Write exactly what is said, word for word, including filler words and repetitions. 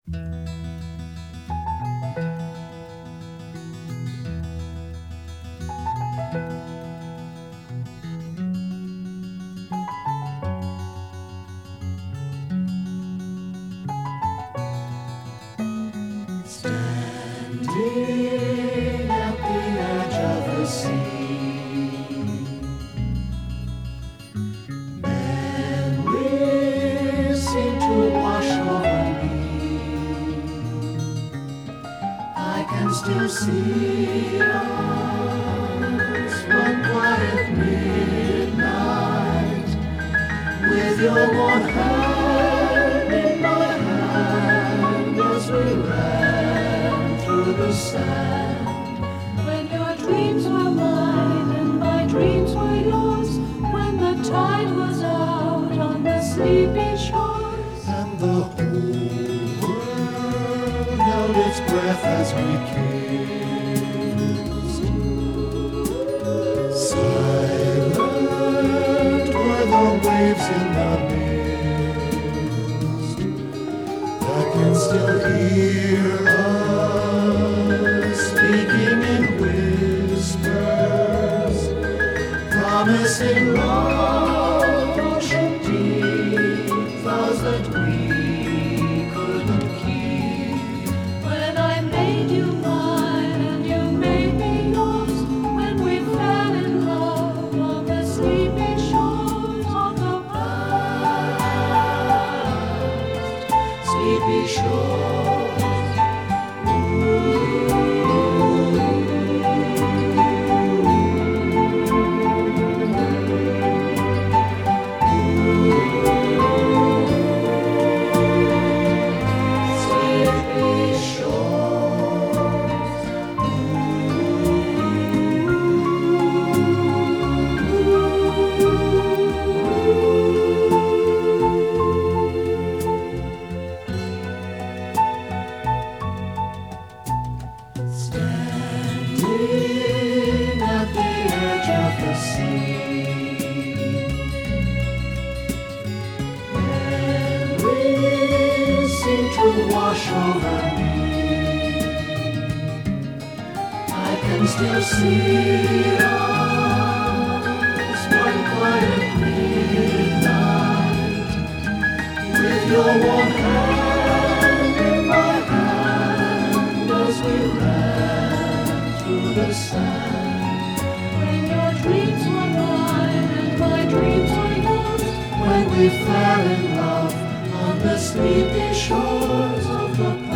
Standing at the edge of the sea, memories seem to wash over me. I can still see us one quiet midnight, with your warm hand in my hand as we ran through the sand. When your dreams were mine and my dreams were yours, when the tide was out on the sleepy shores, And the whole world held its breath as we kissed. Silent were the waves in the mist. I can still hear us speaking in whispers, promising love, ocean deep, vows that we couldn't keep. when I made you mine and you made me yours, when we fell in love on the sleepy shores of the past. Sleepy shores. Sleepy shores. Standing at the edge of the sea, memories seem to wash over me. I can still see us one quiet midnight, with your warm hand in my hand as we ran through the sand. When your dreams were mine and my dreams were yours, When we fell in love on the sleepy shores of the